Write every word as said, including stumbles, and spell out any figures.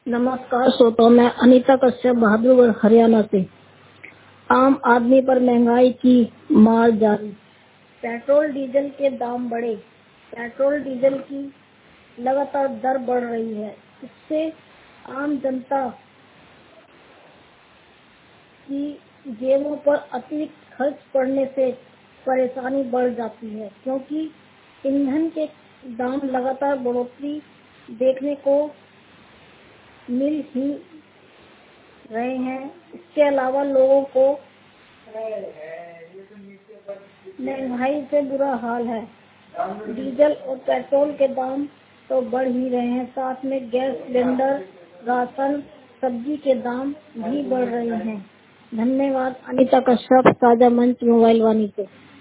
नमस्कार श्रोताओं, मैं अनीता कश्यप बहादुरगढ़ हरियाणा से। आम आदमी पर महंगाई की मार जारी। पेट्रोल डीजल के दाम बढ़े। पेट्रोल डीजल की लगातार दर बढ़ रही है। इससे आम जनता की जेबों पर अतिरिक्त खर्च पड़ने से परेशानी बढ़ जाती है, क्योंकि ईंधन के दाम लगातार बढ़ोतरी देखने को मिल ही रहे हैं। इसके अलावा लोगों को महंगाई से बुरा हाल है। डीजल और पेट्रोल के दाम तो बढ़ ही रहे हैं, साथ में गैस सिलेंडर, राशन, सब्जी के दाम भी बढ़ रहे हैं। धन्यवाद। अनीता कश्यप, साझा मंच मोबाइल वाणी से।